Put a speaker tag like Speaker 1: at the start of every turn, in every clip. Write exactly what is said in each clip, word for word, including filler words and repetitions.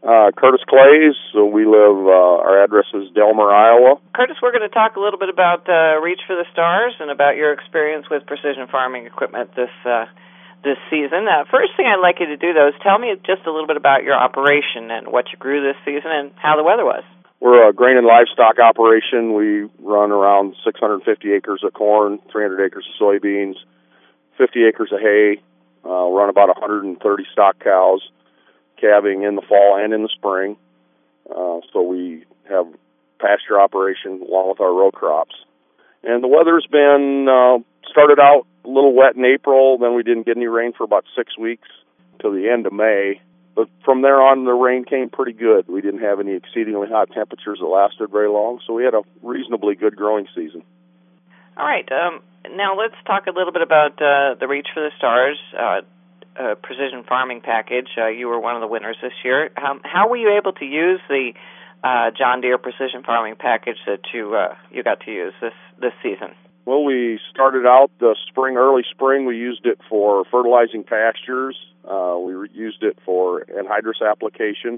Speaker 1: Uh, Curtis Clays. So we live, uh, our address is Delmer, Iowa.
Speaker 2: Curtis, we're going to talk a little bit about uh, Reach for the Stars and about your experience with precision farming equipment this uh, this season. Uh, first thing I'd like you to do, though, is tell me just a little bit about your operation and what you grew this season and how the weather was.
Speaker 1: We're a grain and livestock operation. We run around six hundred fifty acres of corn, three hundred acres of soybeans, fifty acres of hay. Uh, run about one hundred thirty stock cows, calving in the fall and in the spring. Uh, so we have pasture operation along with our row crops. And the weather's been, uh, started out a little wet in April, then we didn't get any rain for about six weeks till the end of May. But from there on, the rain came pretty good. We didn't have any exceedingly hot temperatures that lasted very long, so we had a reasonably good growing season.
Speaker 2: All right. Um, now let's talk a little bit about uh, the Reach for the Stars uh, uh, precision farming package. Uh, you were one of the winners this year. Um, how were you able to use the uh, John Deere precision farming package that you uh, you got to use this this season?
Speaker 1: Well, we started out the spring, early spring. We used it for fertilizing pastures. Uh, we re- used it for anhydrous application.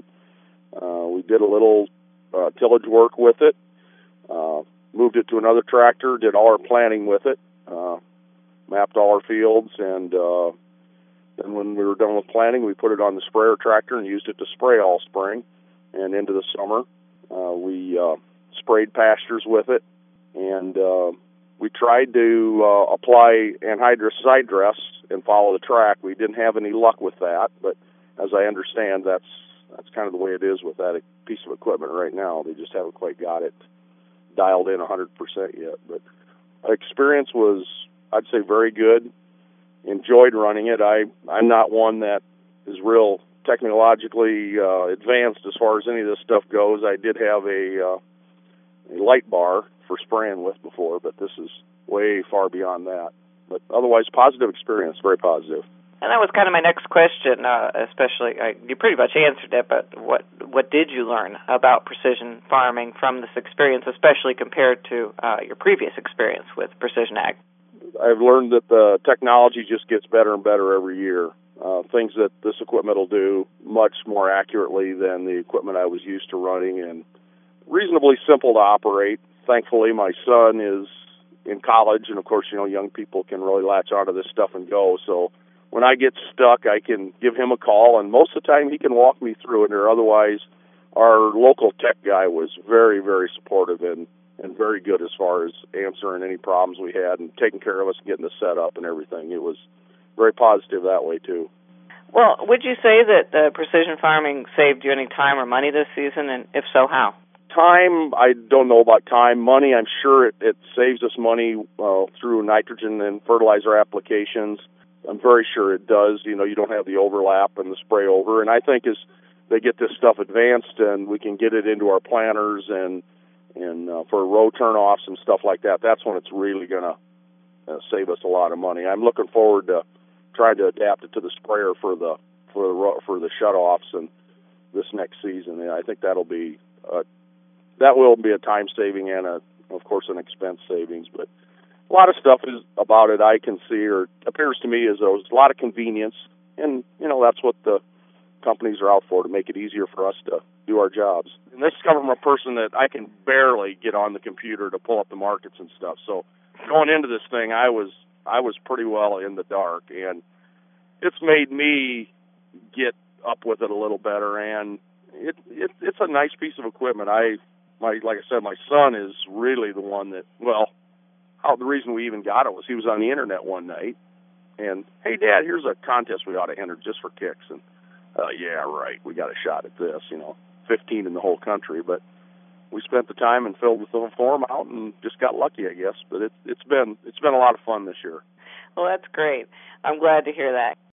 Speaker 1: Uh, we did a little uh, tillage work with it. Uh, moved it to another tractor. Did all our planting with it. Uh, mapped all our fields, and uh, then when we were done with planting, we put it on the sprayer tractor and used it to spray all spring and into the summer. Uh, we uh, sprayed pastures with it, and uh, we tried to uh, apply anhydrous side dress and follow the track. We didn't have any luck with that, but as I understand, that's that's kind of the way it is with that piece of equipment right now. They just haven't quite got it dialed in one hundred percent yet. But our experience was, I'd say, very good. Enjoyed running it. I, I'm not one that is real technologically uh, advanced as far as any of this stuff goes. I did have a, uh, a light bar for spraying with before, but this is way far beyond that. But otherwise, positive experience, very positive.
Speaker 2: And that was kind of my next question, uh, especially, uh, you pretty much answered it, but what what did you learn about precision farming from this experience, especially compared to uh, your previous experience with Precision Ag?
Speaker 1: I've learned that the technology just gets better and better every year. Uh, things that this equipment will do much more accurately than the equipment I was used to running, and reasonably simple to operate. Thankfully, my son is in college, and of course, you know, young people can really latch onto this stuff and go. So when I get stuck, I can give him a call, and most of the time he can walk me through it, or otherwise our local tech guy was very, very supportive and, and very good as far as answering any problems we had and taking care of us and getting the setup and everything. It was very positive that way, too.
Speaker 2: Well, would you say that uh, precision farming saved you any time or money this season, and if so, how?
Speaker 1: Time, I don't know about time. Money, I'm sure it, it saves us money uh, through nitrogen and fertilizer applications. I'm very sure it does. You know, you don't have the overlap and the spray over. And I think as they get this stuff advanced and we can get it into our planters and and uh, for row turnoffs and stuff like that, that's when it's really going to uh, save us a lot of money. I'm looking forward to trying to adapt it to the sprayer for the for the for the shutoffs and this next season. And I think that'll be uh, that will be a time saving and a, of course, an expense savings. But a lot of stuff is about it I can see, or appears to me as though there's a lot of convenience, and you know that's what the companies are out for, to make it easier for us to do our jobs. And this is coming from a person that I can barely get on the computer to pull up the markets and stuff. So going into this thing, I was I was pretty well in the dark, and it's made me get up with it a little better. And it, it it's a nice piece of equipment. I my like I said, my son is really the one that well. How, the reason we even got it was he was on the internet one night, and, hey, Dad, here's a contest we ought to enter just for kicks. And, uh, yeah, right, we got a shot at this, you know, fifteen in the whole country. But we spent the time and filled the form out and just got lucky, I guess. But it, it's been it's been a lot of fun this year.
Speaker 2: Well, that's great. I'm glad to hear that.